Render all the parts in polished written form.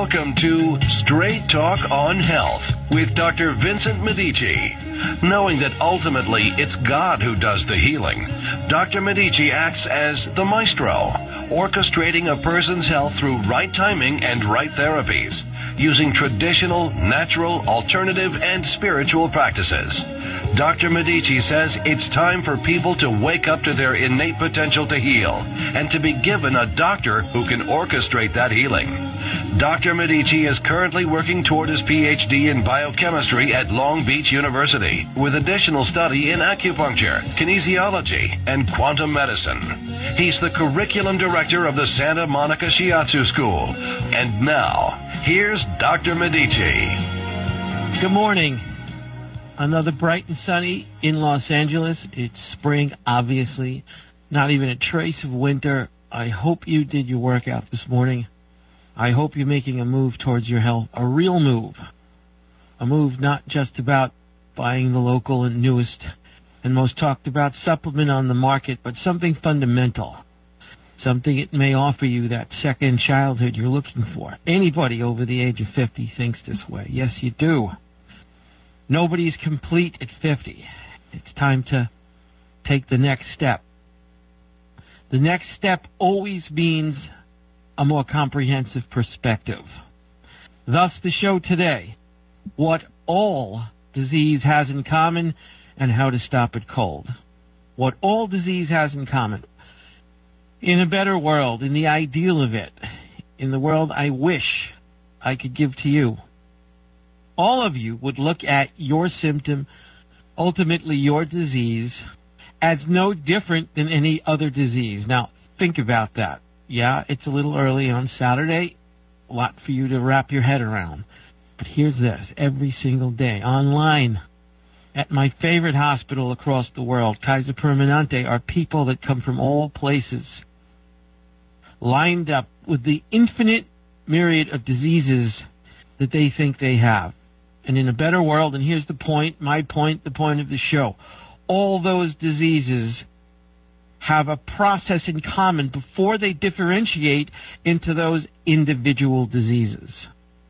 Welcome to Straight Talk on Health with Dr. Vincent Medici. Knowing that ultimately it's God who does the healing, Dr. Medici acts as the maestro, orchestrating a person's health through right timing and right therapies, using traditional, natural, alternative, and spiritual practices. Dr. Medici says it's time for people to wake up to their innate potential to heal and to be given a doctor who can orchestrate that healing. Dr. Medici is currently working toward his PhD in biochemistry at Long Beach University with additional study in acupuncture, kinesiology, and quantum medicine. He's the curriculum director of the Santa Monica Shiatsu School. And now, here's Dr. Medici. Good morning. Another bright and sunny in Los Angeles. It's spring, obviously. Not even a trace of winter. I hope you did your workout this morning. I hope you're making a move towards your health, a real move. A move not just about buying the local and newest and most talked about supplement on the market, but something fundamental. Something it may offer you that second childhood you're looking for. Anybody over the age of 50 thinks this way. Yes, you do. Nobody's complete at 50. It's time to take the next step. The next step always means a more comprehensive perspective. Thus, the show today, what all disease has in common and how to stop it cold. What all disease has in common. In a better world, in the ideal of it, in the world I wish I could give to you, all of you would look at your symptom, ultimately your disease, as no different than any other disease. Now, think about that. Yeah, it's a little early on Saturday. A lot for you to wrap your head around. But here's this. Every single day, online, at my favorite hospital across the world, Kaiser Permanente, are people that come from all places, lined up with the infinite myriad of diseases that they think they have. And in a better world, and here's the point, my point, the point of the show, all those diseases have a process in common before they differentiate into those individual diseases.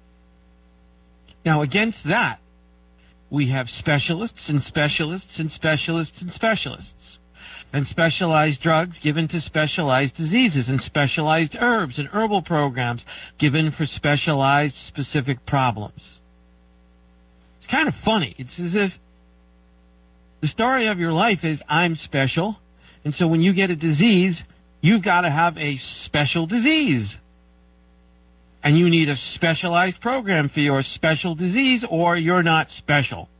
Now, against that, we have specialists and specialists and specialists and specialists, and specialized drugs given to specialized diseases, and specialized herbs and herbal programs given for specialized specific problems. Kind of funny. It's as if the story of your life is I'm special, and so when you get a disease, you've got to have a special disease. And you need a specialized program for your special disease, or you're not special.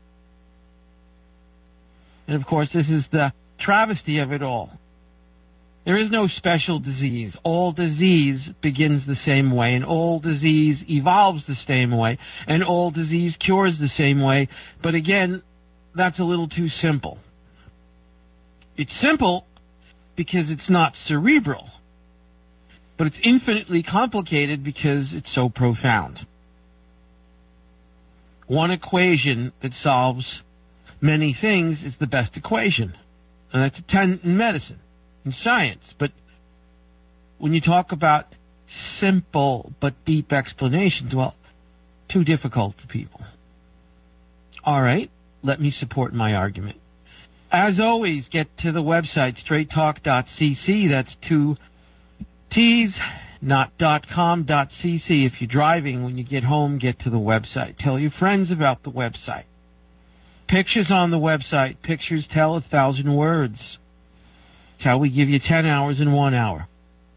And of course, this is the travesty of it all. There is no special disease. All disease begins the same way, and all disease evolves the same way, and all disease cures the same way. But again, that's a little too simple. It's simple because it's not cerebral, but it's infinitely complicated because it's so profound. One equation that solves many things is the best equation, and that's a 10 in medicine. In science, but when you talk about simple but deep explanations, well, too difficult for people. All right, let me support my argument. As always, get to the website, straighttalk.cc. That's 2 T's, not .com.cc. If you're driving, when you get home, get to the website. Tell your friends about the website. Pictures on the website. Pictures tell 1,000 words. It's how we give you 10 hours in 1 hour.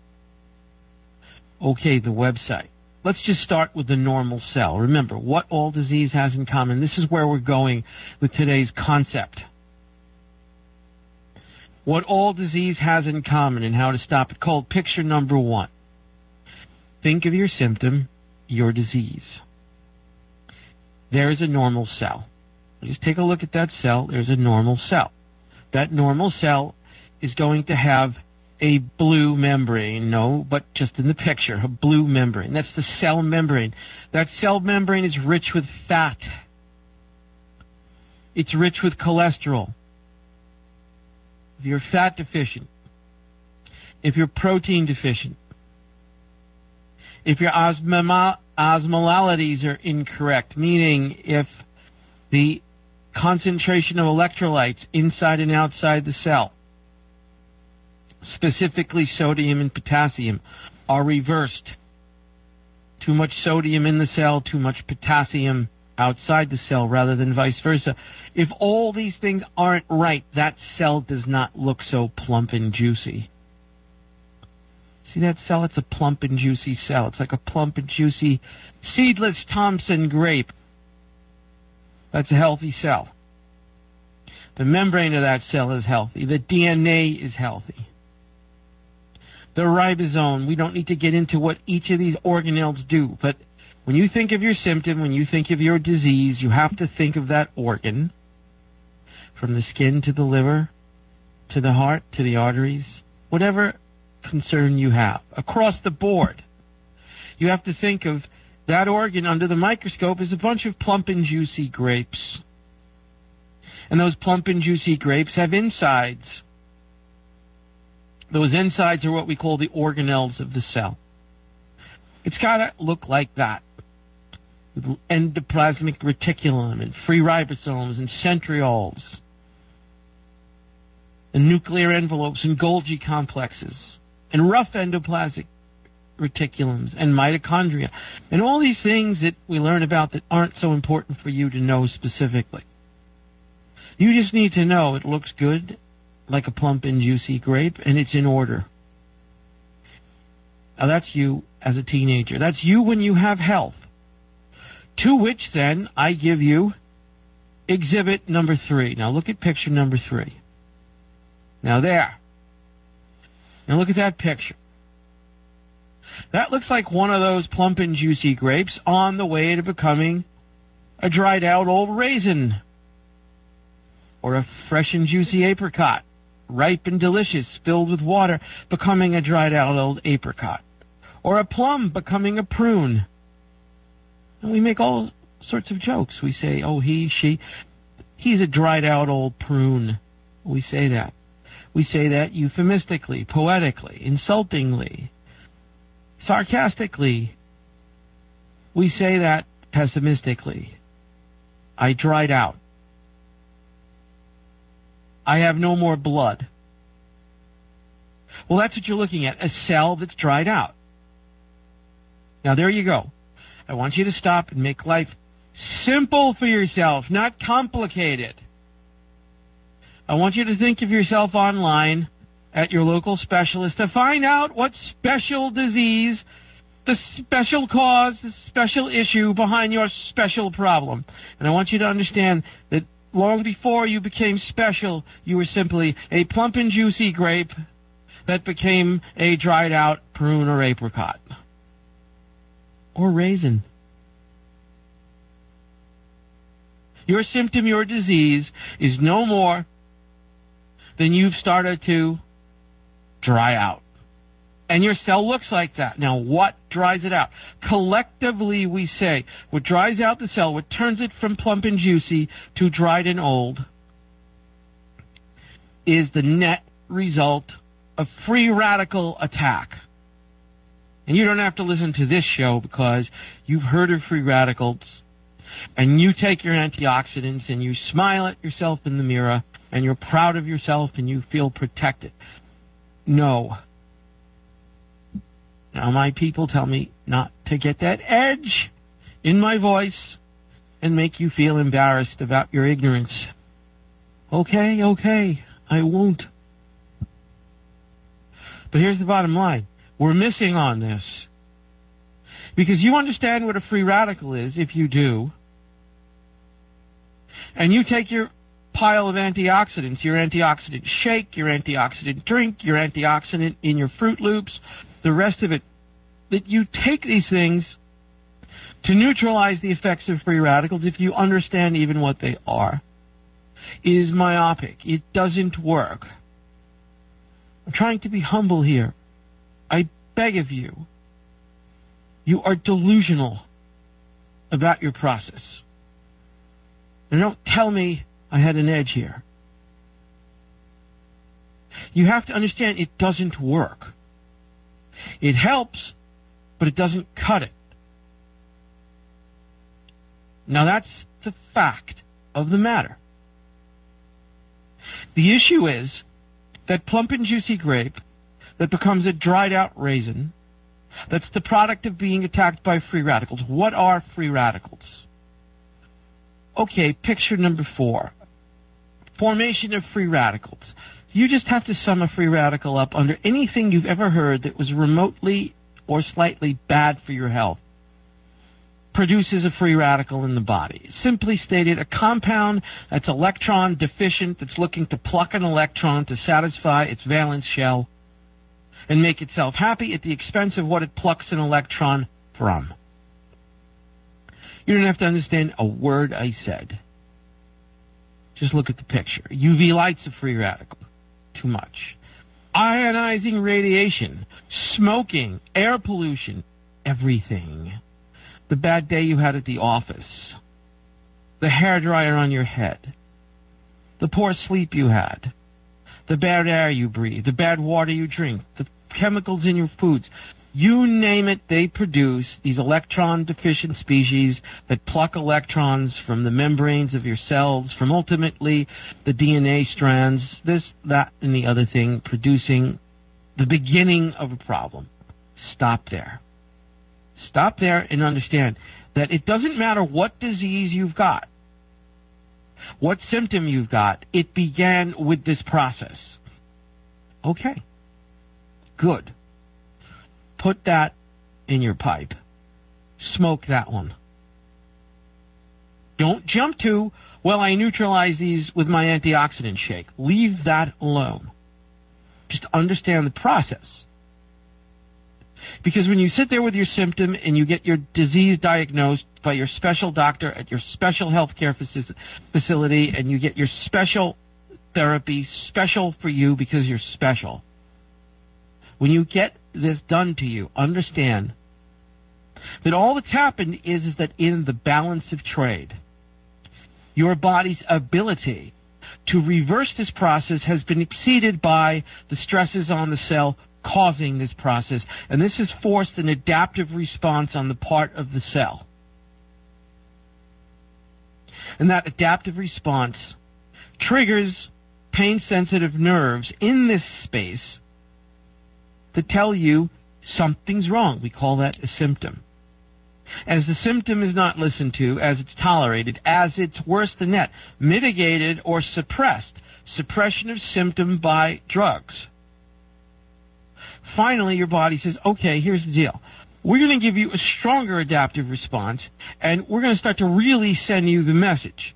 Okay, the website. Let's just start with the normal cell. Remember, what all disease has in common. This is where we're going with today's concept. What all disease has in common and how to stop it cold. Picture number 1. Think of your symptom, your disease. There's a normal cell. Just take a look at that cell. There's a normal cell. That normal cell is going to have a blue membrane. No, but just in the picture, a blue membrane. That's the cell membrane. That cell membrane is rich with fat. It's rich with cholesterol. If you're fat deficient, if you're protein deficient, if you're osmolalities are incorrect, meaning if the concentration of electrolytes inside and outside the cell, specifically sodium and potassium, are reversed. Too much sodium in the cell, too much potassium outside the cell rather than vice versa. If all these things aren't right, that cell does not look so plump and juicy. See that cell? It's a plump and juicy cell. It's like a plump and juicy seedless Thompson grape. That's a healthy cell. The membrane of that cell is healthy. The DNA is healthy. The ribosome, we don't need to get into what each of these organelles do, but when you think of your symptom, when you think of your disease, you have to think of that organ, from the skin to the liver, to the heart, to the arteries, whatever concern you have, across the board. You have to think of that organ under the microscope as a bunch of plump and juicy grapes. And those plump and juicy grapes have insides. Those insides are what we call the organelles of the cell. It's got to look like that, with endoplasmic reticulum and free ribosomes and centrioles and nuclear envelopes and Golgi complexes and rough endoplasmic reticulums and mitochondria and all these things that we learn about that aren't so important for you to know specifically. You just need to know it looks good, like a plump and juicy grape, and it's in order. Now that's you as a teenager. That's you when you have health. To which then I give you exhibit number 3. Now look at picture number 3. Now there. Now look at that picture. That looks like one of those plump and juicy grapes on the way to becoming a dried out old raisin. Or a fresh and juicy apricot, ripe and delicious, filled with water, becoming a dried out old apricot. Or a plum becoming a prune. And we make all sorts of jokes. We say, oh, he, she, he's a dried out old prune. We say that. We say that euphemistically, poetically, insultingly, sarcastically. We say that pessimistically. I dried out. I have no more blood. Well, that's what you're looking at, a cell that's dried out. Now, there you go. I want you to stop and make life simple for yourself, not complicated. I want you to think of yourself online at your local specialist to find out what special disease, the special cause, the special issue behind your special problem. And I want you to understand that long before you became special, you were simply a plump and juicy grape that became a dried out prune or apricot. Or raisin. Your symptom, your disease, is no more than you've started to dry out. And your cell looks like that. Now, what dries it out? Collectively, we say, what dries out the cell, what turns it from plump and juicy to dried and old, is the net result of free radical attack. And you don't have to listen to this show because you've heard of free radicals, and you take your antioxidants and you smile at yourself in the mirror and you're proud of yourself and you feel protected. No. Now, my people tell me not to get that edge in my voice and make you feel embarrassed about your ignorance. Okay, I won't. But here's the bottom line. We're missing on this. Because you understand what a free radical is, if you do, and you take your pile of antioxidants, your antioxidant shake, your antioxidant drink, your antioxidant in your Fruit Loops, the rest of it, that you take these things to neutralize the effects of free radicals, if you understand even what they are, is myopic. It doesn't work. I'm trying to be humble here. I beg of you. You are delusional about your process. And don't tell me I had an edge here. You have to understand it doesn't work. It helps, but it doesn't cut it. Now that's the fact of the matter. The issue is that plump and juicy grape that becomes a dried out raisin, that's the product of being attacked by free radicals. What are free radicals? Okay, picture number 4. Formation of free radicals. You just have to sum a free radical up under anything you've ever heard that was remotely or slightly bad for your health. Produces a free radical in the body. Simply stated, a compound that's electron deficient, that's looking to pluck an electron to satisfy its valence shell and make itself happy at the expense of what it plucks an electron from. You don't have to understand a word I said. Just look at the picture. UV light's a free radical. Too much. Ionizing radiation, smoking, air pollution, everything. The bad day you had at the office, the hairdryer on your head, the poor sleep you had, the bad air you breathe, the bad water you drink, the chemicals in your foods. You name it, they produce these electron-deficient species that pluck electrons from the membranes of your cells, from ultimately the DNA strands, this, that, and the other thing, producing the beginning of a problem. Stop there. Stop there and understand that it doesn't matter what disease you've got, what symptom you've got, it began with this process. Okay. Good. Put that in your pipe. Smoke that one. Don't jump to, well, I neutralize these with my antioxidant shake. Leave that alone. Just understand the process. Because when you sit there with your symptom and you get your disease diagnosed by your special doctor at your special healthcare facility and you get your special therapy, special for you because you're special, when you get this done to you, understand that all that's happened is that in the balance of trade, your body's ability to reverse this process has been exceeded by the stresses on the cell causing this process, and this has forced an adaptive response on the part of the cell. And that adaptive response triggers pain-sensitive nerves in this space to tell you something's wrong. We call that a symptom. As the symptom is not listened to, as it's tolerated, as it's worse than that, mitigated or suppressed, suppression of symptom by drugs. Finally, your body says, okay, here's the deal. We're going to give you a stronger adaptive response, and we're going to start to really send you the message.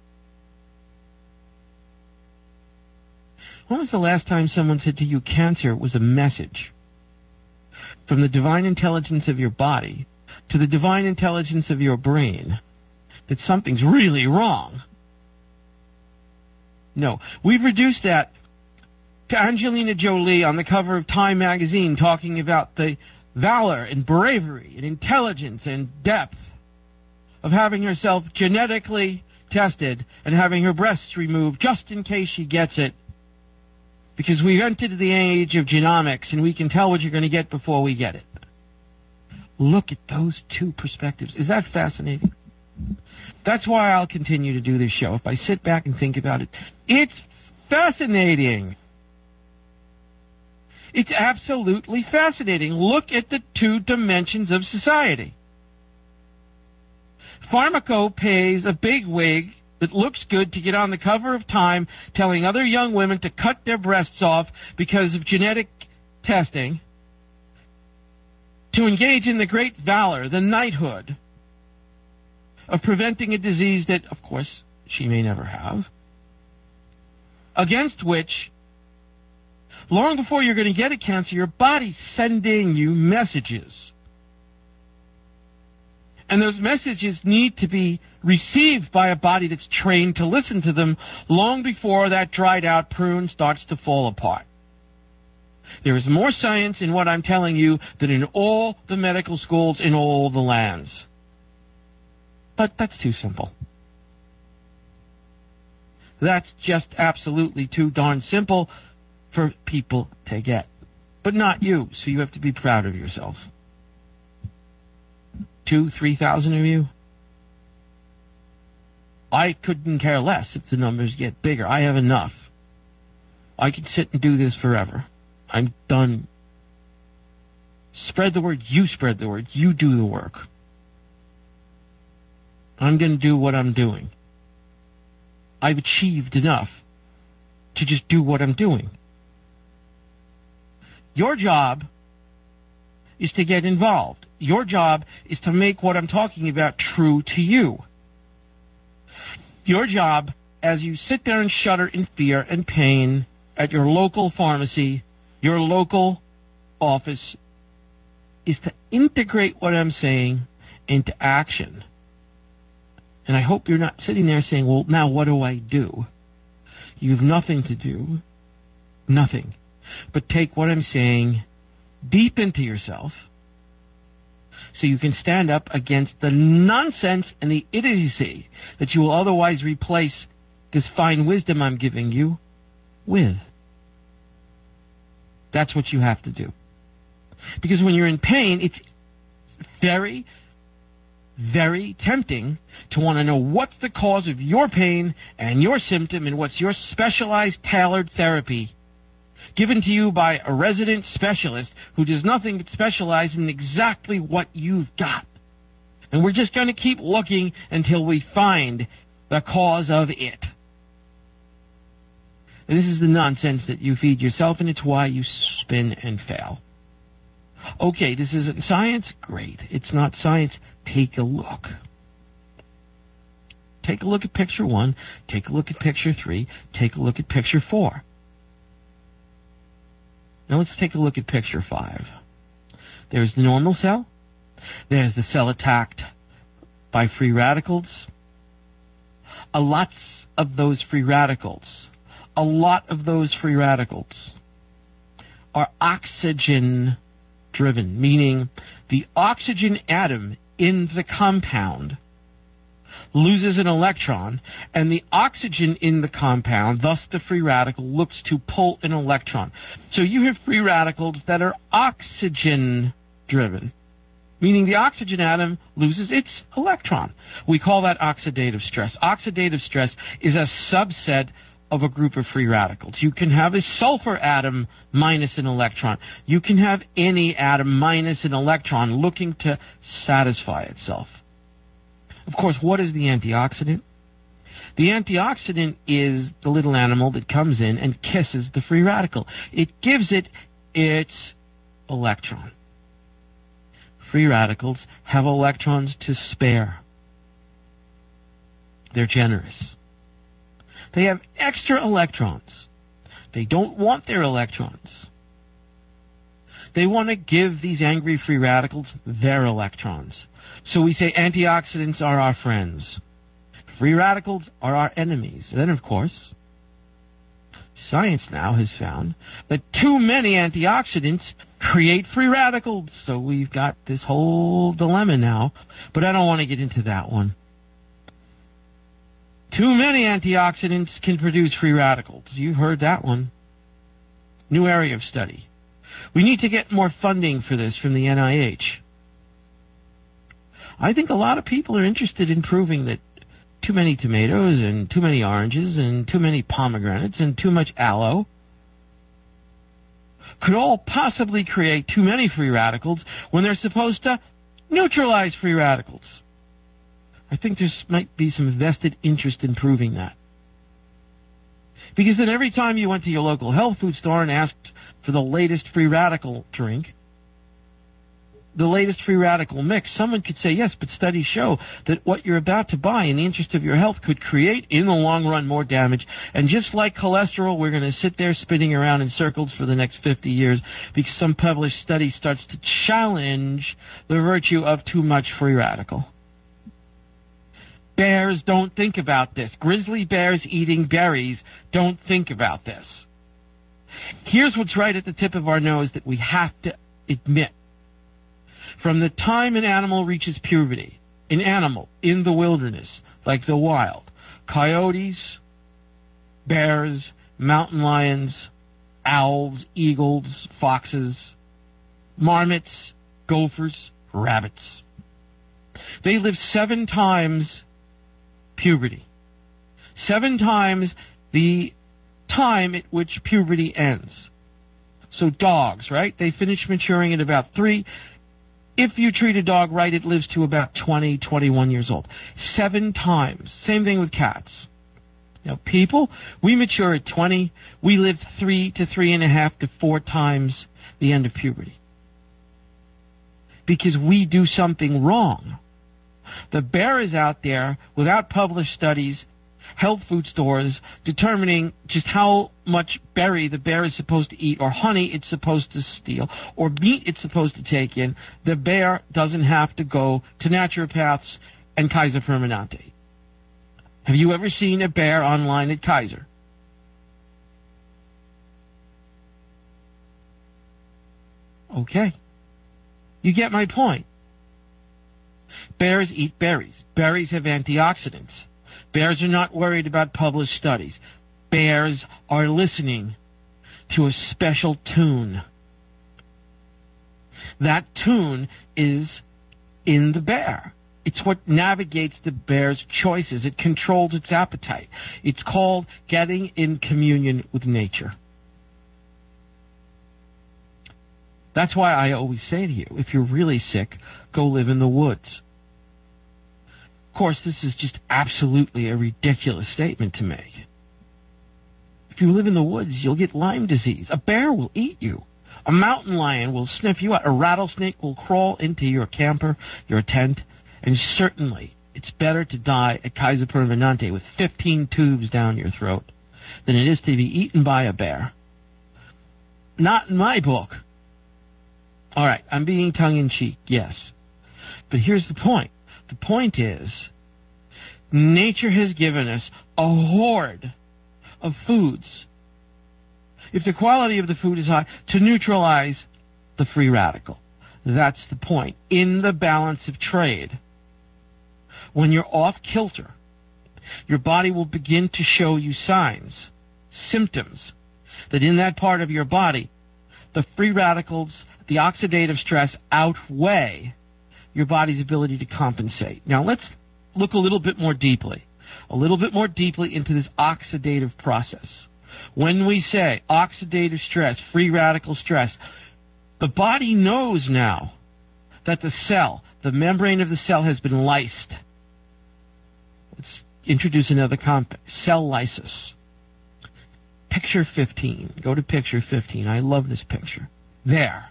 When was the last time someone said to you cancer was a message from the divine intelligence of your body to the divine intelligence of your brain that something's really wrong? No. We've reduced that to Angelina Jolie on the cover of Time magazine talking about the valor and bravery and intelligence and depth of having herself genetically tested and having her breasts removed just in case she gets it, because we've entered the age of genomics and we can tell what you're going to get before we get it. Look at those two perspectives. Is that fascinating? That's why I'll continue to do this show. If I sit back and think about it, it's fascinating. It's absolutely fascinating. Look at the two dimensions of society. Pharmaco pays a big wig that looks good to get on the cover of Time telling other young women to cut their breasts off because of genetic testing, to engage in the great valor, the knighthood of preventing a disease that, of course, she may never have, against which, long before you're going to get a cancer, your body's sending you messages. And those messages need to be received by a body that's trained to listen to them long before that dried out prune starts to fall apart. There is more science in what I'm telling you than in all the medical schools in all the lands. But that's too simple. That's just absolutely too darn simple for people to get. But not you, so you have to be proud of yourself. 2,000, 3,000 of you? I couldn't care less if the numbers get bigger. I have enough. I could sit and do this forever. I'm done. Spread the word. You spread the word. You do the work. I'm going to do what I'm doing. I've achieved enough to just do what I'm doing. Your job is to get involved. Your job is to make what I'm talking about true to you. Your job, as you sit there and shudder in fear and pain at your local pharmacy, your local office, is to integrate what I'm saying into action. And I hope you're not sitting there saying, well, now what do I do? You have nothing to do. Nothing. But take what I'm saying deep into yourself so you can stand up against the nonsense and the idiocy that you will otherwise replace this fine wisdom I'm giving you with. That's what you have to do. Because when you're in pain, it's very, very tempting to want to know what's the cause of your pain and your symptom and what's your specialized, tailored therapy given to you by a resident specialist who does nothing but specialize in exactly what you've got. And we're just going to keep looking until we find the cause of it. And this is the nonsense that you feed yourself, and it's why you spin and fail. Okay, this isn't science? Great. It's not science. Take a look. Take a look at picture 1. Take a look at picture 3. Take a look at picture 4. Now let's take a look at picture 5. There's the normal cell. There's the cell attacked by free radicals. A lot of those free radicals are oxygen driven, meaning the oxygen atom in the compound loses an electron, and the oxygen in the compound, thus the free radical, looks to pull an electron. So you have free radicals that are oxygen driven, meaning the oxygen atom loses its electron. We call that oxidative stress. Oxidative stress is a subset of a group of free radicals. You can have a sulfur atom minus an electron. You can have any atom minus an electron looking to satisfy itself. Of course, what is the antioxidant? The antioxidant is the little animal that comes in and kisses the free radical. It gives it its electron. Free radicals have electrons to spare. They're generous. They have extra electrons. They don't want their electrons. They want to give these angry free radicals their electrons. So we say antioxidants are our friends. Free radicals are our enemies. And then, of course, science now has found that too many antioxidants create free radicals. So we've got this whole dilemma now. But I don't want to get into that one. Too many antioxidants can produce free radicals. You've heard that one. New area of study. We need to get more funding for this from the NIH. I think a lot of people are interested in proving that too many tomatoes and too many oranges and too many pomegranates and too much aloe could all possibly create too many free radicals when they're supposed to neutralize free radicals. I think there might be some vested interest in proving that. Because then every time you went to your local health food store and asked for the latest free radical drink, the latest free radical mix, someone could say, yes, but studies show that what you're about to buy in the interest of your health could create, in the long run, more damage. And just like cholesterol, we're going to sit there spinning around in circles for the next 50 years because some published study starts to challenge the virtue of too much free radical. Bears don't think about this. Grizzly bears eating berries don't think about this. Here's what's right at the tip of our nose that we have to admit. From the time an animal reaches puberty, an animal in the wilderness, like the wild, coyotes, bears, mountain lions, owls, eagles, foxes, marmots, gophers, rabbits. They live 7 times puberty. 7 times the time at which puberty ends. So dogs, right? They finish maturing at about 3. If you treat a dog right, it lives to about 20, 21 years old. 7 times. Same thing with cats. Now, people, we mature at 20. We live 3 to 3.5 to 4 times the end of puberty. Because we do something wrong. The bear is out there without published studies, health food stores determining just how much berry the bear is supposed to eat, or honey it's supposed to steal, or meat it's supposed to take in. The bear doesn't have to go to naturopaths and Kaiser Permanente. Have you ever seen a bear online at Kaiser? Okay. You get my point. Bears eat berries. Berries have antioxidants. Bears are not worried about published studies. Bears are listening to a special tune. That tune is in the bear. It's what navigates the bear's choices. It controls its appetite. It's called getting in communion with nature. That's why I always say to you, if you're really sick, go live in the woods. Of course, this is just absolutely a ridiculous statement to make. If you live in the woods, you'll get Lyme disease. A bear will eat you. A mountain lion will sniff you out. A rattlesnake will crawl into your camper, your tent. And certainly, it's better to die at Kaiser Permanente with 15 tubes down your throat than it is to be eaten by a bear. Not in my book. All right, I'm being tongue-in-cheek, yes. But here's the point. The point is, nature has given us a horde of foods, if the quality of the food is high, to neutralize the free radical. That's the point. In the balance of trade, when you're off kilter, your body will begin to show you signs, symptoms, that in that part of your body, the free radicals, the oxidative stress outweigh your body's ability to compensate. Now let's look a little bit more deeply into this oxidative process. When we say oxidative stress, free radical stress, the body knows now that the cell, the membrane of the cell has been lysed. Let's introduce another concept, cell lysis. Picture 15. Go to picture 15. I love this picture. There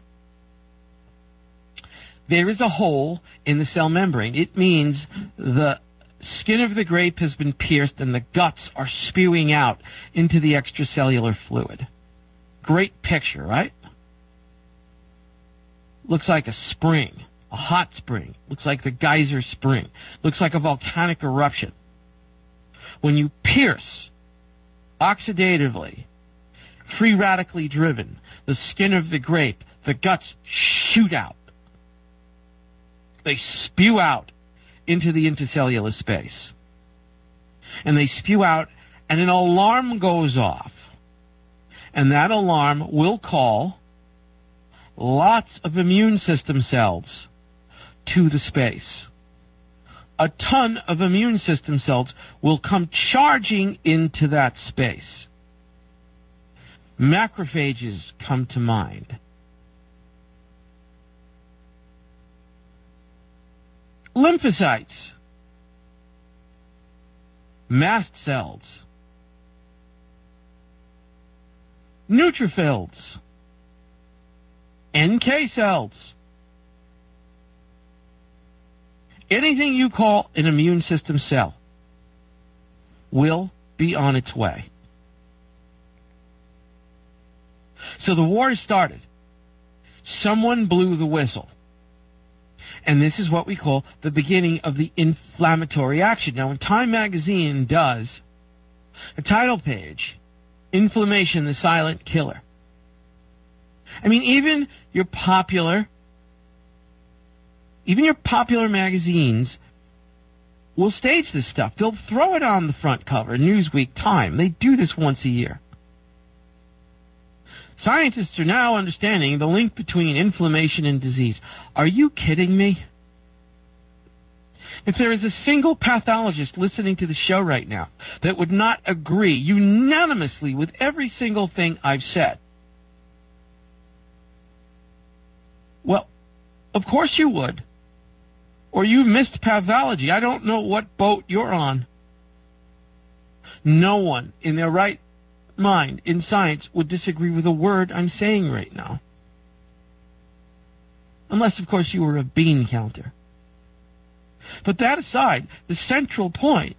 is a hole in the cell membrane. It means the skin of the grape has been pierced and the guts are spewing out into the extracellular fluid. Great picture, right? Looks like a spring, a hot spring. Looks like the geyser spring. Looks like a volcanic eruption. When you pierce, oxidatively, free radically driven, the skin of the grape, the guts shoot out. They spew out into the intercellular space. And they spew out, and an alarm goes off. And that alarm will call lots of immune system cells to the space. A ton of immune system cells will come charging into that space. Macrophages come to mind. Lymphocytes, mast cells, neutrophils, NK cells, anything you call an immune system cell will be on its way. So the war started. Someone blew the whistle. And this is what we call the beginning of the inflammatory action. Now, when Time magazine does a title page, Inflammation, the Silent Killer. I mean, even your popular magazines will stage this stuff. They'll throw it on the front cover, Newsweek, Time. They do this once a year. Scientists are now understanding the link between inflammation and disease. Are you kidding me? If there is a single pathologist listening to the show right now that would not agree unanimously with every single thing I've said, well, of course you would. Or you missed pathology. I don't know what boat you're on. No one in their right mind in science would disagree with a word I'm saying right now. Unless, of course, you were a bean counter. But that aside, the central point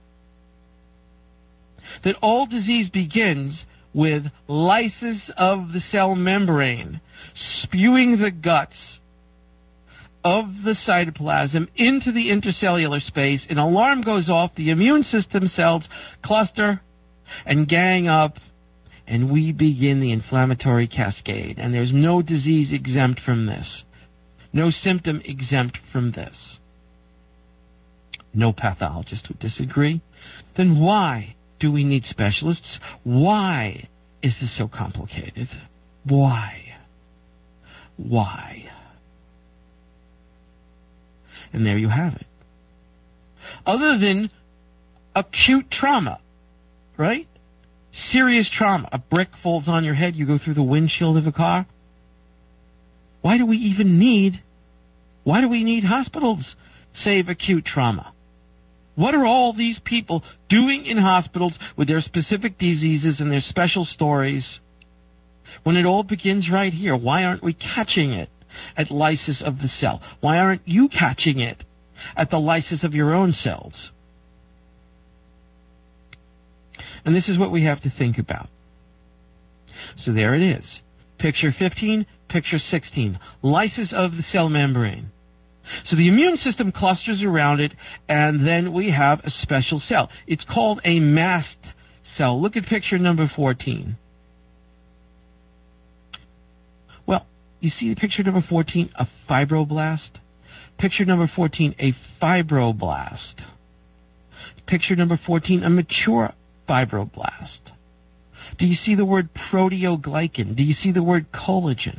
that all disease begins with lysis of the cell membrane, spewing the guts of the cytoplasm into the intercellular space. An alarm goes off, the immune system cells cluster and gang up, and we begin the inflammatory cascade. And there's no disease exempt from this. No symptom exempt from this. No pathologist would disagree. Then why do we need specialists? Why is this so complicated? Why? Why? And there you have it. Other than acute trauma, right? Serious trauma. A brick falls on your head, you go through the windshield of a car. Why do we need hospitals, save acute trauma? What are all these people doing in hospitals with their specific diseases and their special stories when it all begins right here? Why aren't we catching it at lysis of the cell? Why aren't you catching it at the lysis of your own cells? And this is what we have to think about. So there it is. Picture 15, picture 16. Lysis of the cell membrane. So the immune system clusters around it, and then we have a special cell. It's called a mast cell. Look at picture number 14. Well, you see the picture number 14, a fibroblast? Picture number 14, a fibroblast. Picture number 14, a mature fibroblast. Do you see the word proteoglycan? Do you see the word collagen?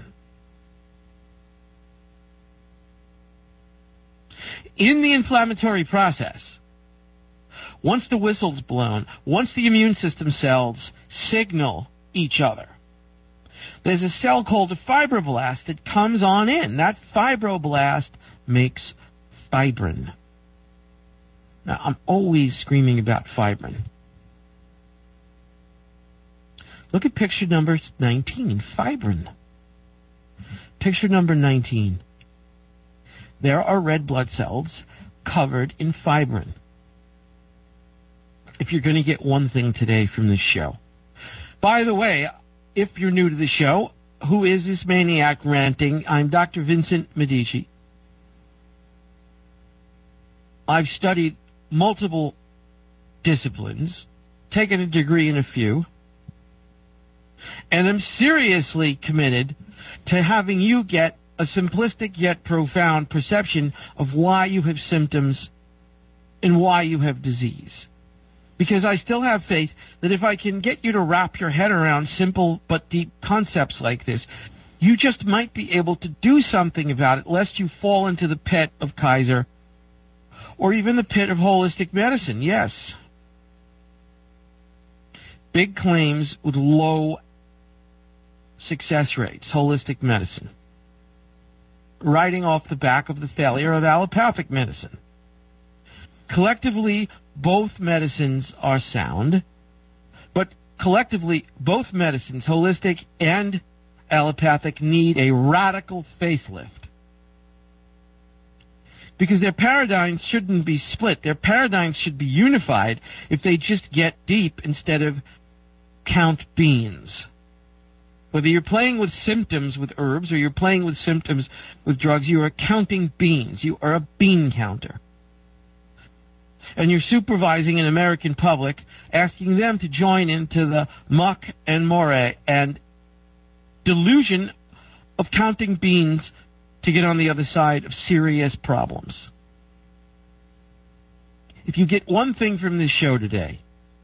In the inflammatory process, once the whistle's blown, once the immune system cells signal each other, there's a cell called a fibroblast that comes on in. That fibroblast makes fibrin. Now, I'm always screaming about fibrin. Look at picture number 19, fibrin. Picture number 19. There are red blood cells covered in fibrin. If you're going to get one thing today from this show. By the way, if you're new to the show, who is this maniac ranting? I'm Dr. Vincent Medici. I've studied multiple disciplines, taken a degree in a few, and I'm seriously committed to having you get a simplistic yet profound perception of why you have symptoms and why you have disease. Because I still have faith that if I can get you to wrap your head around simple but deep concepts like this, you just might be able to do something about it, lest you fall into the pit of Kaiser or even the pit of holistic medicine. Yes. Big claims with low success rates, holistic medicine. Riding off the back of the failure of allopathic medicine. Collectively, both medicines are sound, but collectively, both medicines, holistic and allopathic, need a radical facelift. Because their paradigms shouldn't be split. Their paradigms should be unified if they just get deep instead of count beans. Whether you're playing with symptoms with herbs or you're playing with symptoms with drugs, you are counting beans. You are a bean counter. And you're supervising an American public, asking them to join into the muck and moray and delusion of counting beans to get on the other side of serious problems. If you get one thing from this show today,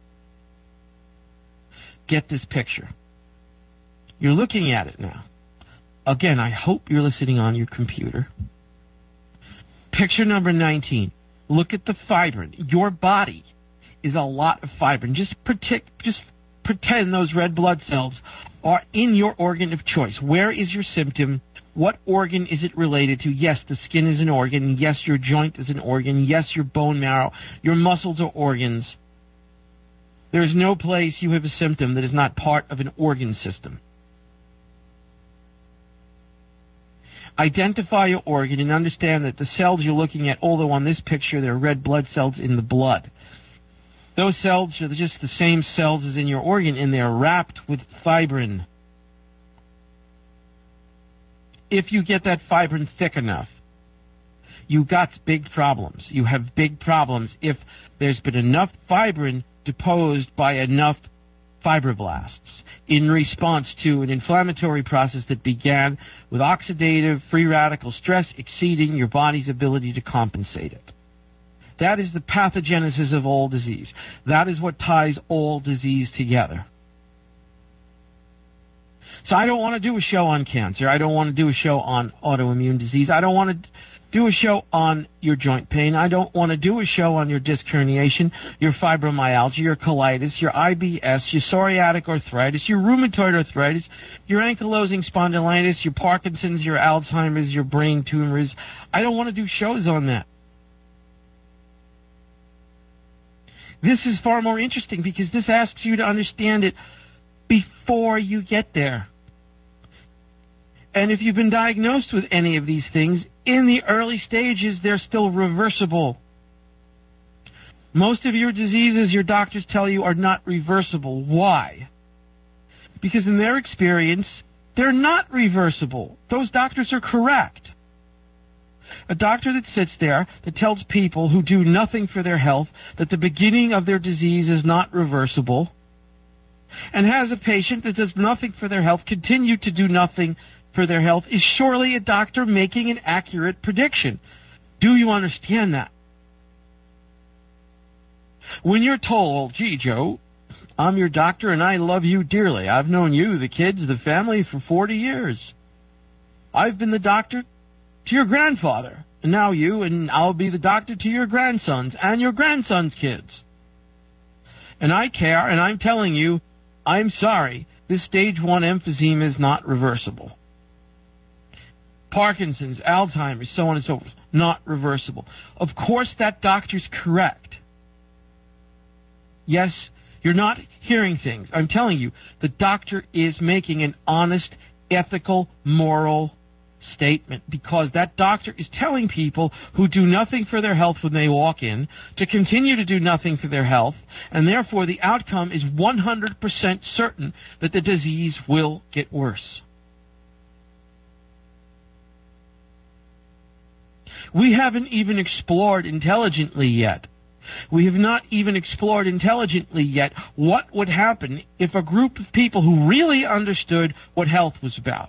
get this picture. You're looking at it now. Again, I hope you're listening on your computer. Picture number 19. Look at the fibrin. Your body is a lot of fibrin. Just pretend those red blood cells are in your organ of choice. Where is your symptom? What organ is it related to? Yes, the skin is an organ. Yes, your joint is an organ. Yes, your bone marrow, your muscles are organs. There is no place you have a symptom that is not part of an organ system. Identify your organ and understand that the cells you're looking at, although on this picture they're red blood cells in the blood, those cells are just the same cells as in your organ, and they're wrapped with fibrin. If you get that fibrin thick enough, you got big problems. You have big problems if there's been enough fibrin deposed by enough fibroblasts in response to an inflammatory process that began with oxidative free radical stress exceeding your body's ability to compensate it. That is the pathogenesis of all disease. That is what ties all disease together. So I don't want to do a show on cancer. I don't want to do a show on autoimmune disease. I don't want to do a show on your joint pain. I don't want to do a show on your disc herniation, your fibromyalgia, your colitis, your IBS, your psoriatic arthritis, your rheumatoid arthritis, your ankylosing spondylitis, your Parkinson's, your Alzheimer's, your brain tumors. I don't want to do shows on that. This is far more interesting because this asks you to understand it before you get there. And if you've been diagnosed with any of these things, in the early stages, they're still reversible. Most of your diseases, your doctors tell you, are not reversible. Why? Because in their experience, they're not reversible. Those doctors are correct. A doctor that sits there that tells people who do nothing for their health that the beginning of their disease is not reversible, and has a patient that does nothing for their health continue to do nothing for their health, is surely a doctor making an accurate prediction. Do you understand that? When you're told, gee, Joe, I'm your doctor and I love you dearly. I've known you, the kids, the family for 40 years. I've been the doctor to your grandfather, and now you, and I'll be the doctor to your grandsons and your grandsons' kids. And I care, and I'm telling you, I'm sorry, this stage 1 emphysema is not reversible. Parkinson's, Alzheimer's, so on and so forth, not reversible. Of course, that doctor's correct. Yes, you're not hearing things. I'm telling you, the doctor is making an honest, ethical, moral statement, because that doctor is telling people who do nothing for their health when they walk in to continue to do nothing for their health, and therefore the outcome is 100% certain that the disease will get worse. We haven't even explored intelligently yet. We have not even explored intelligently yet what would happen if a group of people who really understood what health was about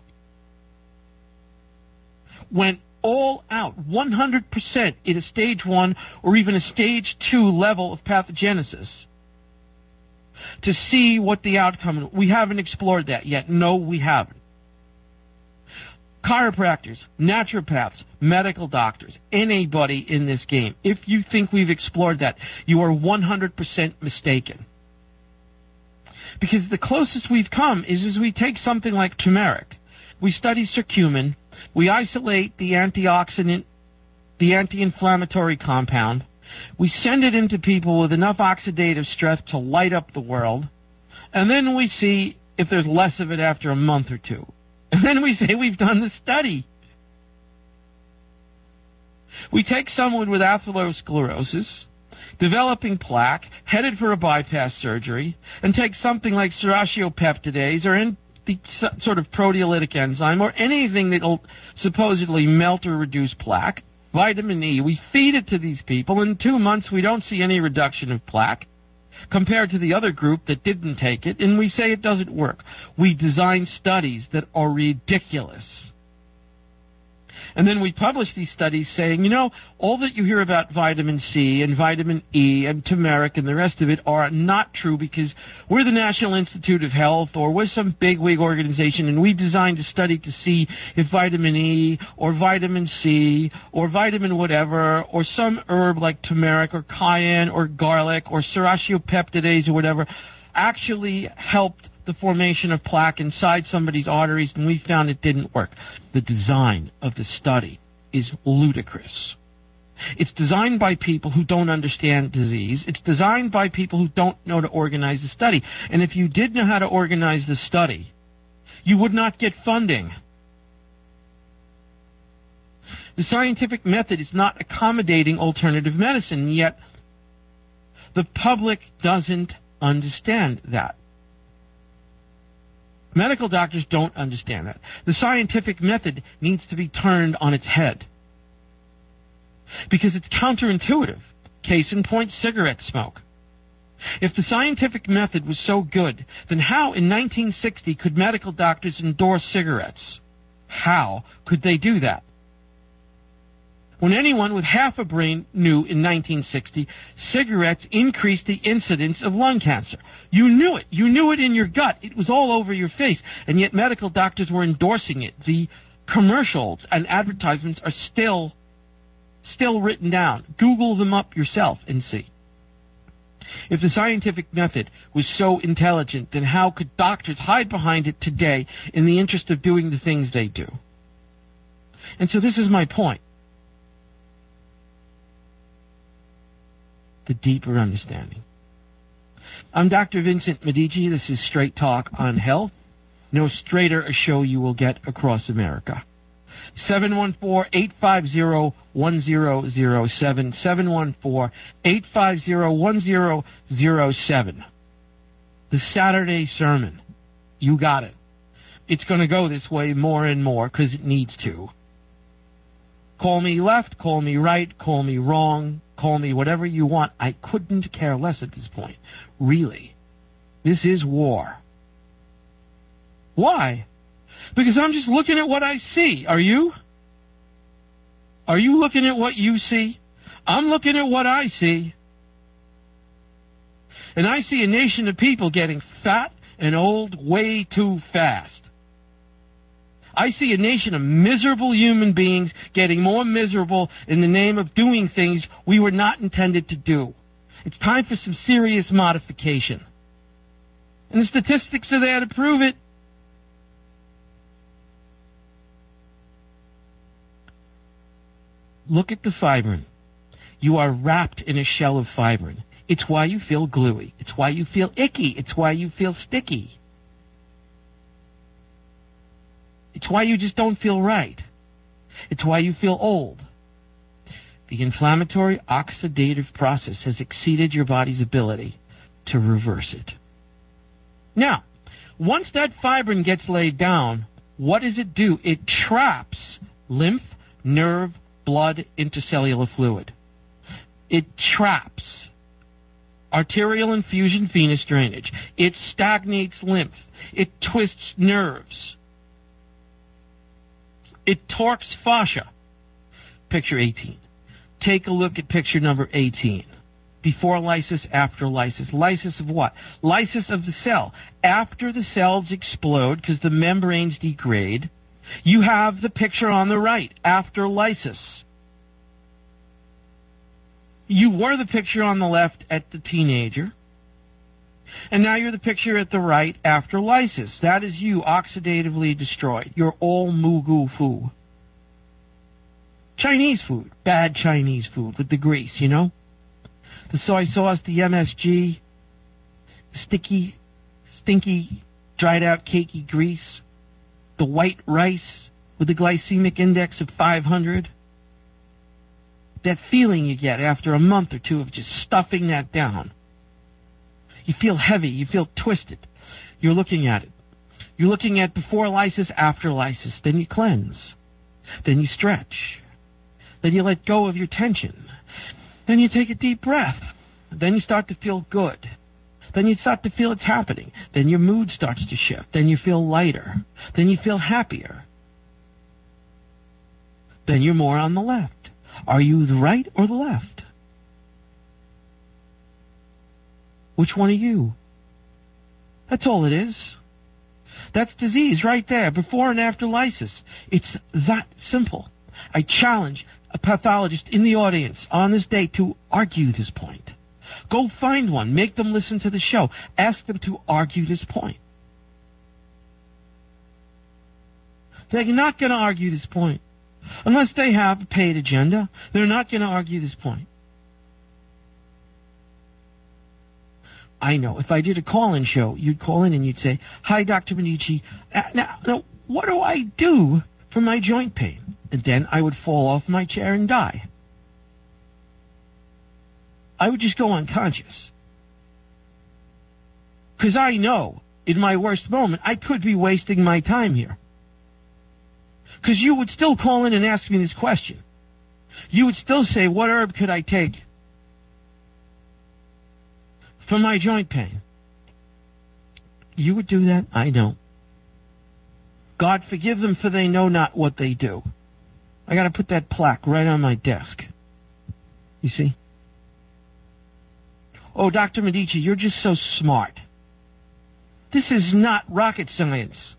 went all out, 100% in a stage 1 or even a stage 2 level of pathogenesis to see what the outcome is. We haven't explored that yet. No, we haven't. Chiropractors, naturopaths, medical doctors, anybody in this game, if you think we've explored that, you are 100% mistaken. Because the closest we've come is we take something like turmeric. We study curcumin. We isolate the antioxidant, the anti-inflammatory compound. We send it into people with enough oxidative stress to light up the world. And then we see if there's less of it after a month or two. And then we say we've done the study. We take someone with atherosclerosis, developing plaque, headed for a bypass surgery, and take something like serratiopeptidase or the sort of proteolytic enzyme or anything that will supposedly melt or reduce plaque, vitamin E. We feed it to these people. In 2 months, we don't see any reduction of plaque compared to the other group that didn't take it, and we say it doesn't work. We design studies that are ridiculous. And then we published these studies saying, all that you hear about vitamin C and vitamin E and turmeric and the rest of it are not true because we're the National Institute of Health or we're some bigwig organization and we designed a study to see if vitamin E or vitamin C or vitamin whatever or some herb like turmeric or cayenne or garlic or serratiopeptidase or whatever actually helped the formation of plaque inside somebody's arteries, and we found it didn't work. The design of the study is ludicrous. It's designed by people who don't understand disease. It's designed by people who don't know to organize the study. And if you did know how to organize the study, you would not get funding. The scientific method is not accommodating alternative medicine, yet the public doesn't understand that. Medical doctors don't understand that. The scientific method needs to be turned on its head because it's counterintuitive. Case in point, cigarette smoke. If the scientific method was so good, then how in 1960 could medical doctors endorse cigarettes? How could they do that? When anyone with half a brain knew in 1960, cigarettes increased the incidence of lung cancer. You knew it. You knew it in your gut. It was all over your face. And yet medical doctors were endorsing it. The commercials and advertisements are still written down. Google them up yourself and see. If the scientific method was so intelligent, then how could doctors hide behind it today in the interest of doing the things they do? And so this is my point. The deeper understanding. I'm Dr. Vincent Medici. This is Straight Talk on Health. No straighter a show you will get across America. 714-850-1007. 714-850-1007. The Saturday sermon. You got it. It's going to go this way more and more because it needs to. Call me left, call me right, call me wrong, call me whatever you want. I couldn't care less at this point. Really. This is war. Why? Because I'm just looking at what I see. Are you? Are you looking at what you see? I'm looking at what I see. And I see a nation of people getting fat and old way too fast. I see a nation of miserable human beings getting more miserable in the name of doing things we were not intended to do. It's time for some serious modification. And the statistics are there to prove it. Look at the fibrin. You are wrapped in a shell of fibrin. It's why you feel gluey. It's why you feel icky. It's why you feel sticky. It's why you just don't feel right. It's why you feel old. The inflammatory oxidative process has exceeded your body's ability to reverse it. Now, once that fibrin gets laid down, what does it do? It traps lymph, nerve, blood, intercellular fluid. It traps arterial infusion venous drainage. It stagnates lymph. It twists nerves. It torques fascia. Picture 18. Take a look at picture number 18. Before lysis, after lysis. Lysis of what? Lysis of the cell. After the cells explode, because the membranes degrade, you have the picture on the right, after lysis. You were the picture on the left at the teenager. And now you're the picture at the right after lysis. That is you oxidatively destroyed. You're all mugu fu. Chinese food. Bad Chinese food with the grease, you know? The soy sauce, the MSG, sticky, stinky, dried out cakey grease, the white rice with the glycemic index of 500. That feeling you get after a month or two of just stuffing that down. You feel heavy. You feel twisted. You're looking at it. You're looking at before lysis, after lysis. Then you cleanse. Then you stretch. Then you let go of your tension. Then you take a deep breath. Then you start to feel good. Then you start to feel it's happening. Then your mood starts to shift. Then you feel lighter. Then you feel happier. then you're more on the left. Are you the right or the left? Which one are you? That's all it is. That's disease right there, before and after lysis. It's that simple. I challenge a pathologist in the audience on this day to argue this point. Go find one. Make them listen to the show. Ask them to argue this point. They're not going to argue this point. Unless they have a paid agenda, they're not going to argue this point. I know. If I did a call-in show, you'd call in and you'd say, "Hi, Dr. Medici. Now, what do I do for my joint pain?" And then I would fall off my chair and die. I would just go unconscious. Because I know, in my worst moment, I could be wasting my time here. Because you would still call in and ask me this question. You would still say, what herb could I take for my joint pain? You would do that? I know. God forgive them, for they know not what they do. I got to put that plaque right on my desk. You see? Oh, Dr. Medici, you're just so smart. This is not rocket science.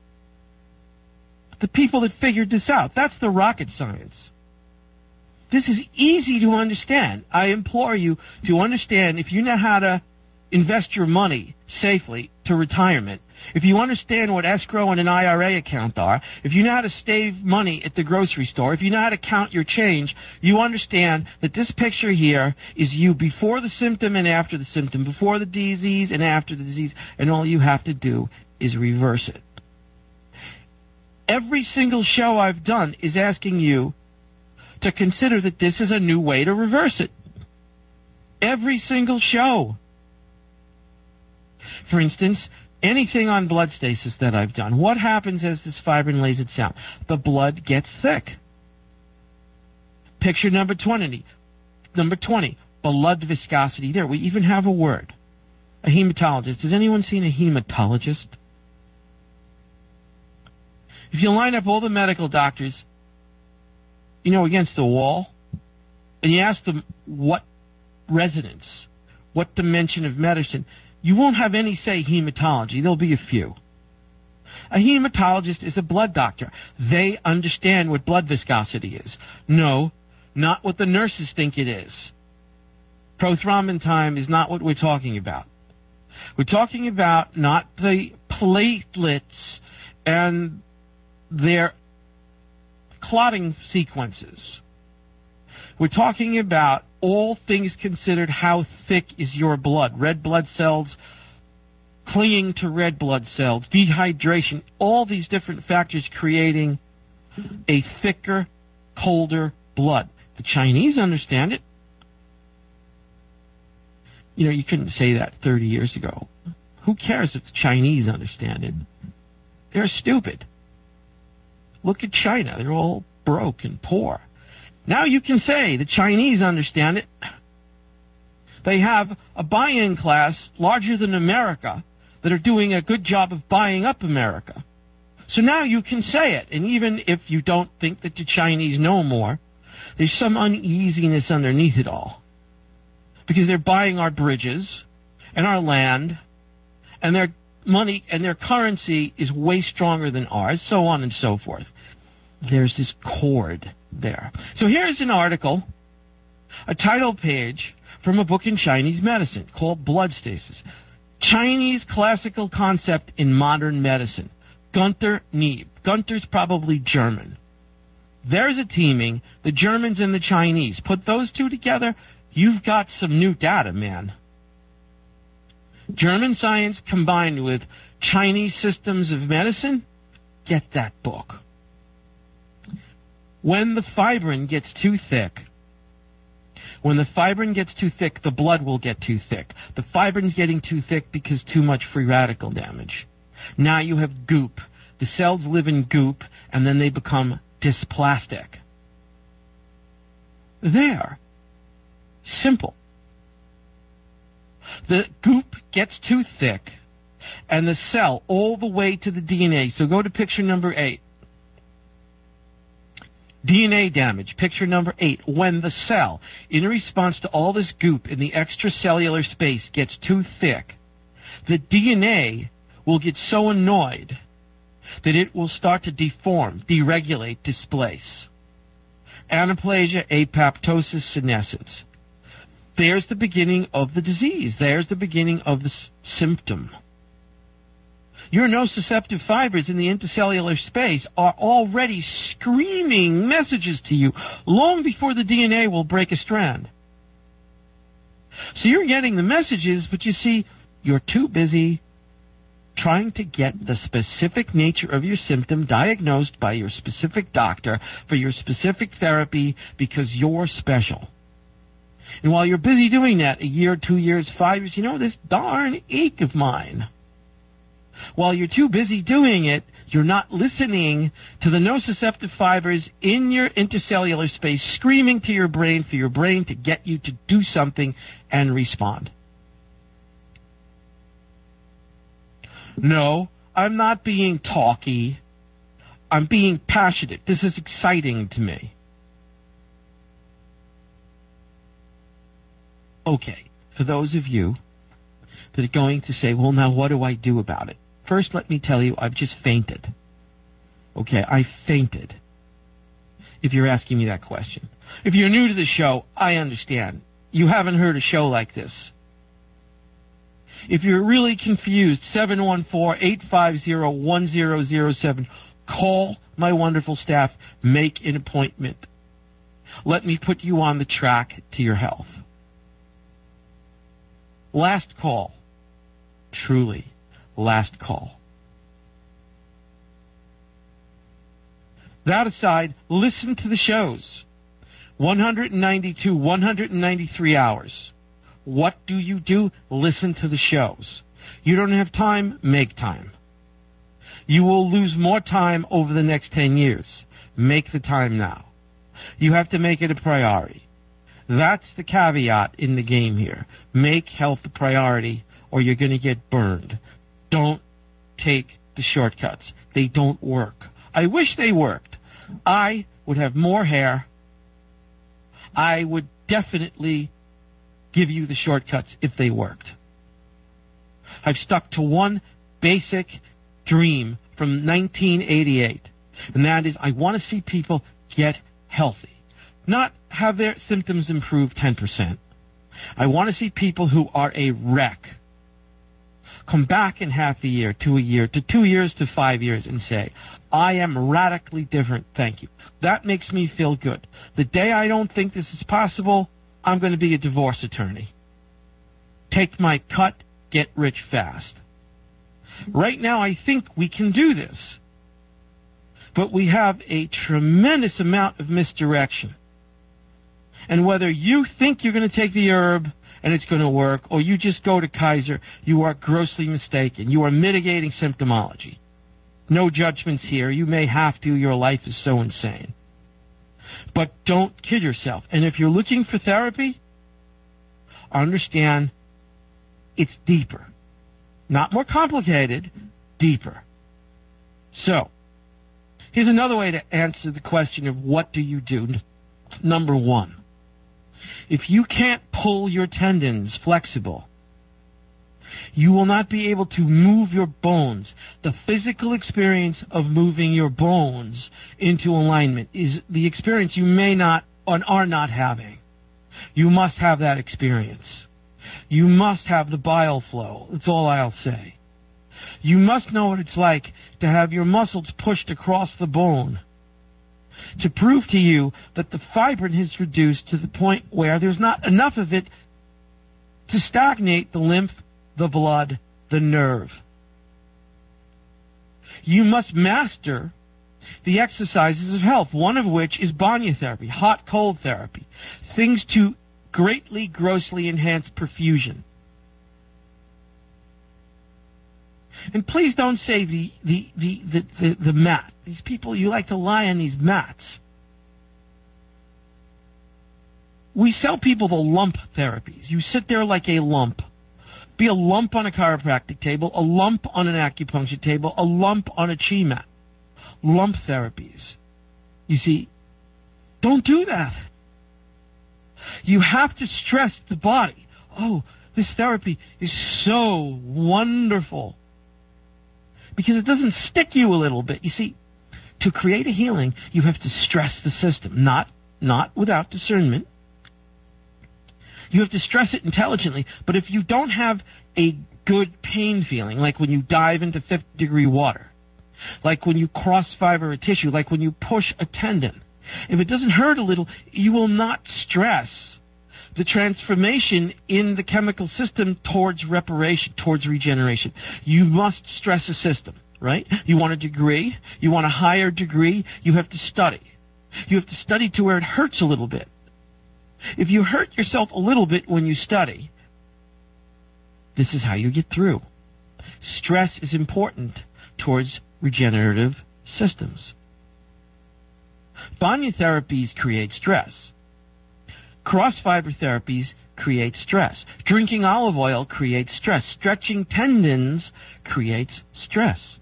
The people that figured this out, that's the rocket science. This is easy to understand. I implore you to understand, if you know how to invest your money safely to retirement, if you understand what escrow and an IRA account are, if you know how to save money at the grocery store, if you know how to count your change, you understand that this picture here is you before the symptom and after the symptom, before the disease and after the disease, and all you have to do is reverse it. Every single show I've done is asking you to consider that this is a new way to reverse it. Every single show. For instance, anything on blood stasis that I've done, what happens as this fibrin lays its out? The blood gets thick. Picture number 20. Number 20, blood viscosity. There, we even have a word. A hematologist. Has anyone seen a hematologist? If you line up all the medical doctors, against the wall, and you ask them what residence, what dimension of medicine, you won't have any say hematology. There'll be a few. A hematologist is a blood doctor. They understand what blood viscosity is. No, not what the nurses think it is. Prothrombin time is not what we're talking about. We're talking about not the platelets and their clotting sequences. We're talking about, all things considered, how thick is your blood. Red blood cells clinging to red blood cells, dehydration, all these different factors creating a thicker, colder blood. The Chinese understand it. You couldn't say that 30 years ago. Who cares if the Chinese understand it? They're stupid. Look at China. They're all broke and poor. Now you can say the Chinese understand it. They have a buy-in class larger than America that are doing a good job of buying up America. So now you can say it. And even if you don't think that the Chinese know more, there's some uneasiness underneath it all. Because they're buying our bridges and our land, and their money and their currency is way stronger than ours, so on and so forth. There's this cord there. So here's an article, a title page from a book in Chinese medicine called Blood Stasis. Chinese Classical Concept in Modern Medicine. Gunther Nieb. Gunther's probably German. There's a teaming, the Germans and the Chinese. Put those two together, you've got some new data, man. German science combined with Chinese systems of medicine, get that book. When the fibrin gets too thick, the blood will get too thick. The fibrin's getting too thick because too much free radical damage. Now you have goop. The cells live in goop, and then they become dysplastic. There. Simple. The goop gets too thick, and the cell all the way to the DNA. So go to picture number 8. DNA damage, picture number 8. When the cell, in response to all this goop in the extracellular space, gets too thick, the DNA will get so annoyed that it will start to deform, deregulate, displace. Anaplasia, apoptosis, senescence. There's the beginning of the disease. There's the beginning of the symptom. Your nociceptive fibers in the intercellular space are already screaming messages to you long before the DNA will break a strand. So you're getting the messages, but you see, you're too busy trying to get the specific nature of your symptom diagnosed by your specific doctor for your specific therapy because you're special. And while you're busy doing that, a year, 2 years, 5 years, this darn ache of mine. While you're too busy doing it, you're not listening to the nociceptive fibers in your intercellular space screaming to your brain for your brain to get you to do something and respond. No, I'm not being talky. I'm being passionate. This is exciting to me. Okay, for those of you that are going to say, well, now what do I do about it? First, let me tell you, I've just fainted. Okay, I fainted. If you're asking me that question. If you're new to the show, I understand. You haven't heard a show like this. If you're really confused, 714-850-1007. Call my wonderful staff. Make an appointment. Let me put you on the track to your health. Last call. Truly, last call. That aside, listen to the shows. 192, 193 hours. What do you do? Listen to the shows. You don't have time? Make time. You will lose more time over the next 10 years. Make the time now. You have to make it a priority. That's the caveat in the game here. Make health a priority or you're going to get burned. Don't take the shortcuts. They don't work. I wish they worked. I would have more hair. I would definitely give you the shortcuts if they worked. I've stuck to one basic dream from 1988, and that is I want to see people get healthy. Not have their symptoms improve 10%. I want to see people who are a wreck come back in half a year, to 2 years, to 5 years and say, I am radically different, thank you. That makes me feel good. The day I don't think this is possible, I'm going to be a divorce attorney. Take my cut, get rich fast. Right now, I think we can do this. But we have a tremendous amount of misdirection. And whether you think you're going to take the herb and it's going to work, or you just go to Kaiser, you are grossly mistaken. You are mitigating symptomology. No judgments here. You may have to. Your life is so insane. But don't kid yourself. And if you're looking for therapy, understand it's deeper. Not more complicated, deeper. So, here's another way to answer the question of what do you do. Number one, if you can't pull your tendons flexible, you will not be able to move your bones. The physical experience of moving your bones into alignment is the experience you may not or are not having. You must have that experience. You must have the bile flow. That's all I'll say. You must know what it's like to have your muscles pushed across the bone to prove to you that the fibrin is reduced to the point where there's not enough of it to stagnate the lymph, the blood, the nerve. You must master the exercises of health, one of which is Banya therapy, hot-cold therapy, things to greatly, grossly enhance perfusion. And please don't say the mat. These people, you like to lie on these mats. We sell people the lump therapies. You sit there like a lump. Be a lump on a chiropractic table, a lump on an acupuncture table, a lump on a chi mat. Lump therapies. You see, Don't do that. You have to stress the body. Oh, this therapy is so wonderful. Because it doesn't stick you a little bit. You see, to create a healing, you have to stress the system, not without discernment. You have to stress it intelligently. But if you don't have a good pain feeling, like when you dive into 50-degree water, like when you cross-fiber a tissue, like when you push a tendon, if it doesn't hurt a little, you will not stress the transformation in the chemical system towards reparation, towards regeneration. You must stress a system, right? You want a degree, you want a higher degree, you have to study. You have to study to where it hurts a little bit. If you hurt yourself a little bit when you study, this is how you get through. Stress is important towards regenerative systems. Banya therapies create stress. Cross-fiber therapies create stress. Drinking olive oil creates stress. Stretching tendons creates stress.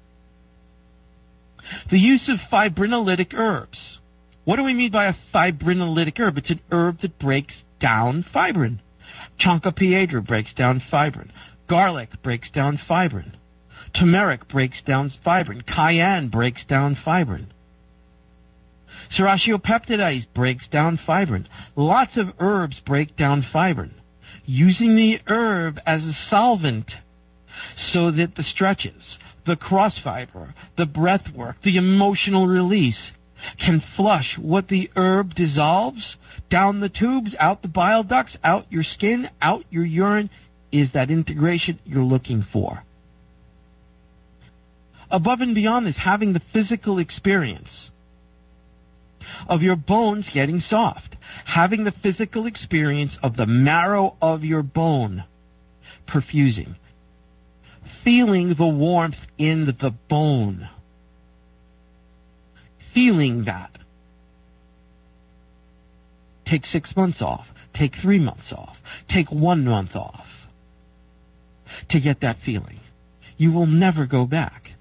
The use of fibrinolytic herbs. What do we mean by a fibrinolytic herb? It's an herb that breaks down fibrin. Chancapiedra breaks down fibrin. Garlic breaks down fibrin. Turmeric breaks down fibrin. Cayenne breaks down fibrin. Serratiopeptidase breaks down fibrin. Lots of herbs break down fibrin. Using the herb as a solvent so that the stretches, the cross fiber, the breath work, the emotional release can flush what the herb dissolves down the tubes, out the bile ducts, out your skin, out your urine, is that integration you're looking for. Above and beyond this, having the physical experience of your bones getting soft, having the physical experience of the marrow of your bone perfusing, feeling the warmth in the bone, feeling that. Take 6 months off, take 3 months off, take 1 month off to get that feeling. You will never go back.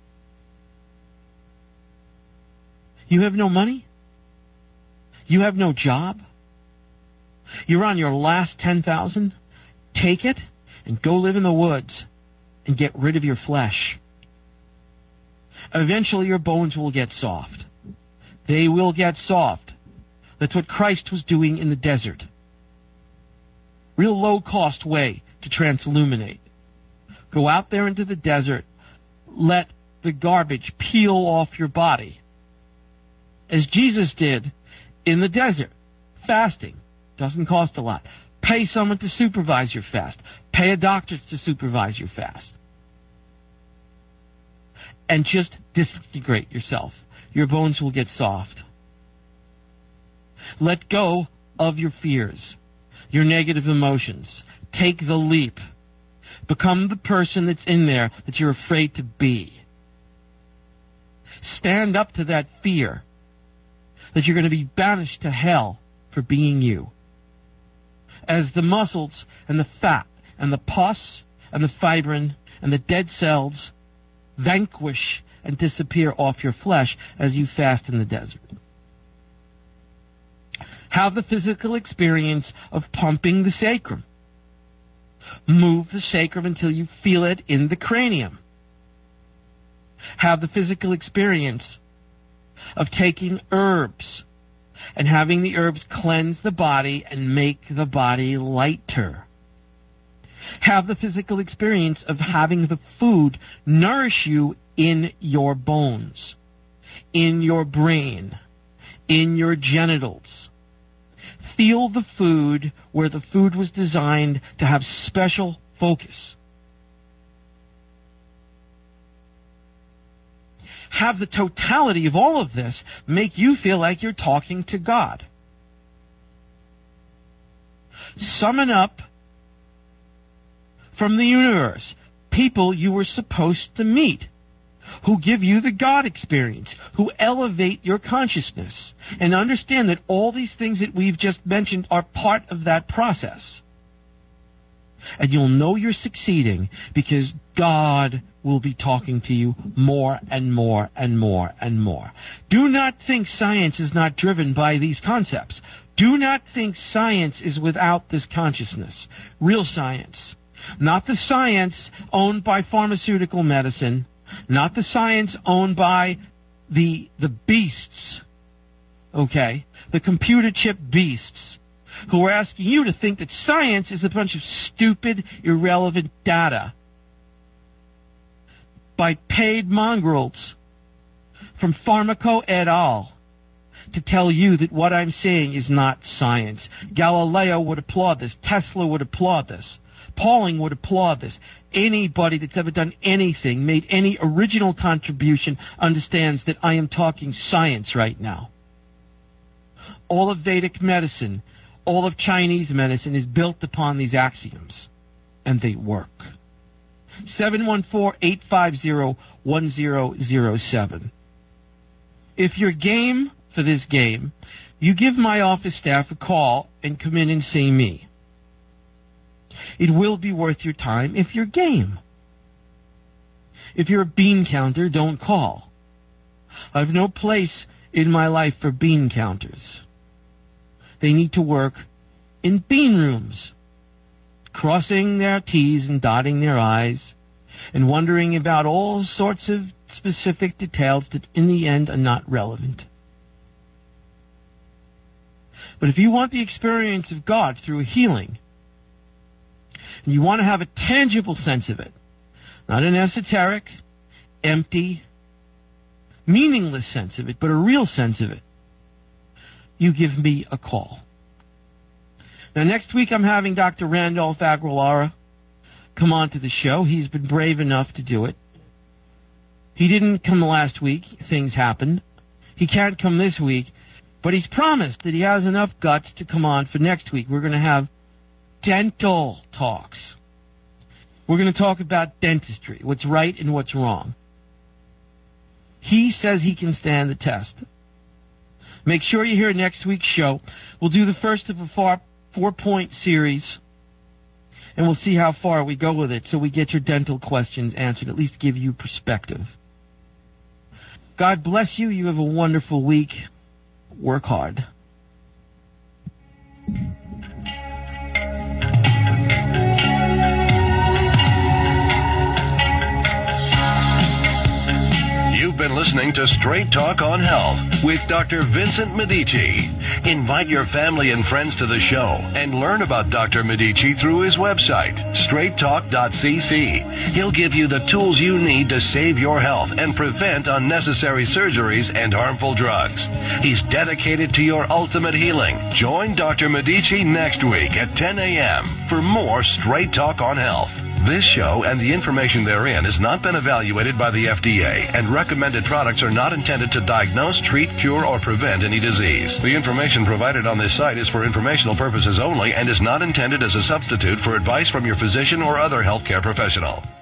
You have no money? You have no job? You're on your last 10,000? Take it and go live in the woods and get rid of your flesh. Eventually your bones will get soft. They will get soft. That's what Christ was doing in the desert. Real low-cost way to transilluminate. Go out there into the desert. Let the garbage peel off your body. As Jesus did in the desert. Fasting. Doesn't cost a lot. Pay someone to supervise your fast. Pay a doctor to supervise your fast. And just disintegrate yourself. Your bones will get soft. Let go of your fears, your negative emotions. Take the leap. Become the person that's in there that you're afraid to be. Stand up to that fear that you're going to be banished to hell for being you. As the muscles and the fat and the pus and the fibrin and the dead cells vanquish and disappear off your flesh as you fast in the desert. Have the physical experience of pumping the sacrum. Move the sacrum until you feel it in the cranium. Have the physical experience of taking herbs and having the herbs cleanse the body and make the body lighter. Have the physical experience of having the food nourish you in your bones, in your brain, in your genitals. Feel the food where the food was designed to have special focus. Have the totality of all of this make you feel like you're talking to God. Summon up from the universe people you were supposed to meet, who give you the God experience, who elevate your consciousness, and understand that all these things that we've just mentioned are part of that process. And you'll know you're succeeding because God will be talking to you more and more and more and more. Do not think science is not driven by these concepts. Do not think science is without this consciousness. Real science. Not the science owned by pharmaceutical medicine. Not the science owned by the beasts. Okay? The computer chip beasts who are asking you to think that science is a bunch of stupid, irrelevant data by paid mongrels from Pharmaco et al. To tell you that what I'm saying is not science. Galileo would applaud this. Tesla would applaud this. Pauling would applaud this. Anybody that's ever done anything, made any original contribution, understands that I am talking science right now. All of Vedic medicine, all of Chinese medicine is built upon these axioms, and they work. 714-850-1007. If you're game for this game, you give my office staff a call and come in and see me. It will be worth your time if you're game. If you're a bean counter, don't call. I have no place in my life for bean counters. They need to work in bean rooms, crossing their T's and dotting their I's, and wondering about all sorts of specific details that in the end are not relevant. But if you want the experience of God through a healing, and you want to have a tangible sense of it, not an esoteric, empty, meaningless sense of it, but a real sense of it, you give me a call. Now, next week I'm having Dr. Randolph Aguilara come on to the show. He's been brave enough to do it. He didn't come last week. Things happened. He can't come this week, but he's promised that he has enough guts to come on for next week. We're going to have dental talks. We're going to talk about dentistry, what's right and what's wrong. He says he can stand the test. Make sure you hear next week's show. We'll do the first of a four-point series, and we'll see how far we go with it so we get your dental questions answered, at least give you perspective. God bless you. You have a wonderful week. Work hard. You've been listening to Straight Talk on Health with Dr. Vincent Medici. Invite your family and friends to the show and learn about Dr. Medici through his website, straighttalk.cc. He'll give you the tools you need to save your health and prevent unnecessary surgeries and harmful drugs. He's dedicated to your ultimate healing. Join Dr. Medici next week at 10 a.m. for more Straight Talk on Health. This show and the information therein has not been evaluated by the FDA, and recommended products are not intended to diagnose, treat, cure, or prevent any disease. The information provided on this site is for informational purposes only and is not intended as a substitute for advice from your physician or other healthcare professional.